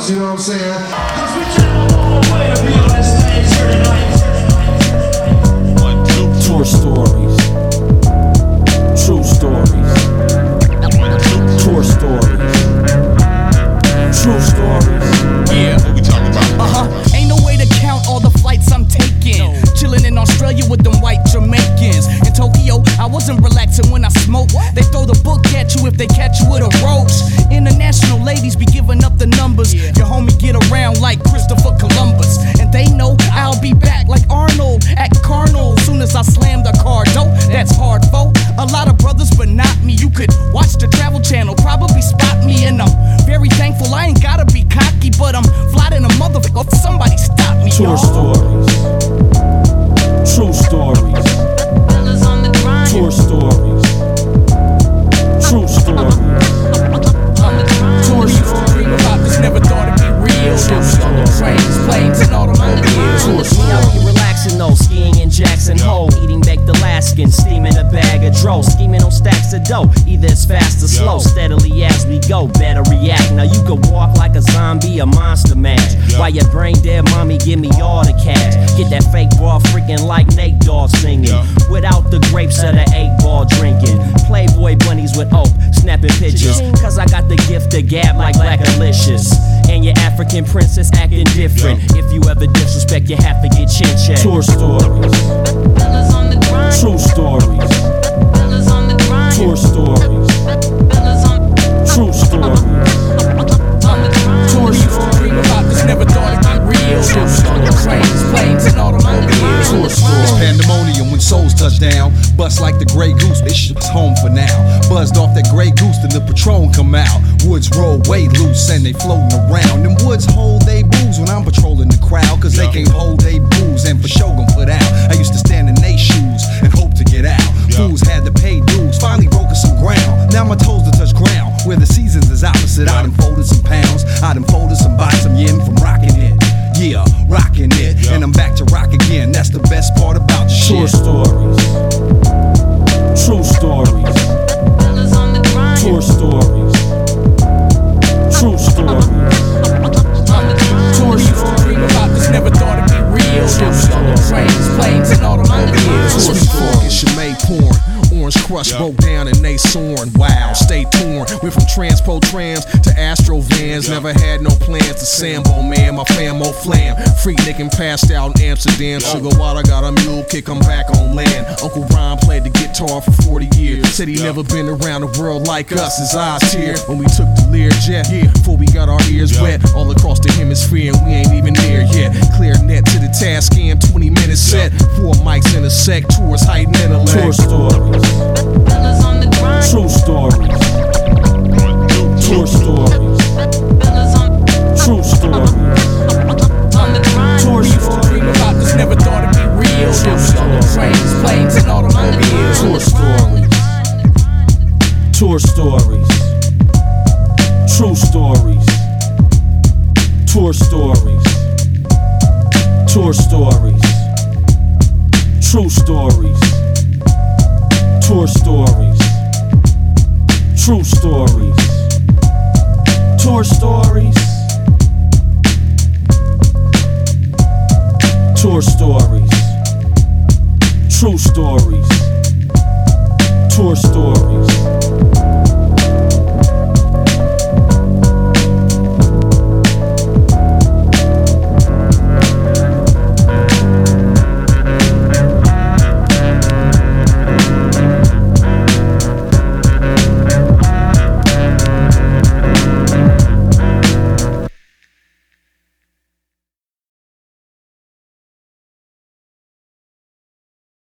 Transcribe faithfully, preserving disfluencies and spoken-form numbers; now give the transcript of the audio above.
you know what I'm saying? Cause we came a long way to be on this stage here tonight. Tour stories, true stories, tour stories, true stories. Yeah, what we talking about? Uh-huh. Ain't no way to count all the flights I'm taking. No. Chilling in Australia with them white Jamaicans. In Tokyo, I wasn't relaxing when I smoked. They throw the book at you if they catch you with a roach. International ladies be giving up the numbers. Yeah. Your homie get around like Christopher Columbus. And they know I'll be back like Arnold at Carnal. Soon as I slam the car door, that's hard, folk. A lot of brothers, but not me. You could watch the Travel Channel, probably spot me. And I'm very thankful. I ain't gotta be cocky, but I'm fly than a motherfucker. Somebody stop me, Tour y'all. stories, true stories, tour stories, true stories, Tour stories. Dream about this, never thought it'd be real. Trains, planes, and automobiles. Me, I'll be relaxing though, skiing in Jackson Hole, eating baked Alaskan, steaming a bag of dro, scheming on stacks of dough. Either it's fast or slow, steadily as we go, better react. Now you can walk like a zombie, a monster mash. While your brain dead, mommy, give me all the cash. Get that fake ball freaking like Nate Dogg singing, without the grapes of the eight ball drinking. Playboy bunnies with oak, snapping pictures, cause I got the gift of gab like Blackalicious. And your African princess acting different. If you ever disrespect, you have to get chin checked. tour stories, true stories, tour stories, true stories, Tour stories. Dream about this, never thought it'd be real. Trains, planes, and automobiles. tour It's stories. pandemonium when souls touch down. Bust like the Grey Goose, this shit's home for now. Buzzed off that Grey Goose, then the Patron come out. Woods roll way loose and they floating around. Them woods hold they booze when I'm patrolling the crowd, cause they can't hold they booze and for sure gon' put out. I used to stand in they shoes and hope to get out. Fools had to pay dues, finally broken some ground. Now my toes to touch ground, where the seasons is opposite. I done folded some pounds, I done folded some buy some yen from rocking it. Yeah, rocking it, and I'm back to rock again. That's the best part about the Tour shit. stories, true stories, tour stories, true stories, Tour stories. Dream about this, never thought it'd be real. Trains, planes, and automobiles. Sweet Fork and Chimay porn. Orange Crush broke down and they soaring. Wow, stay torn. Went from Transpo trams to Astro vans. Never had no plans to Sambo, man. My famo flam. Freak nicking passed out in Amsterdam. Sugar water got a mule kick, I'm back on land. Uncle Ron played the guitar for forty years. Said he never been around the world like us. His eyes tear when we took the Learjet. Yeah, before we got our ears wet all across the hemisphere and we ain't even there yet. Clear net to the task cam, twenty minutes set. Four mics in a sec, tours heighten intellect. tour stories, true stories, tour stories, true stories, Tour stories. Dream about this, never thought it'd be real. Trains, planes, and automobiles. tour stories, tour stories, true stories, tour stories, tour stories, true stories, tour stories, true stories, tour stories, tour stories, true stories, tour stories.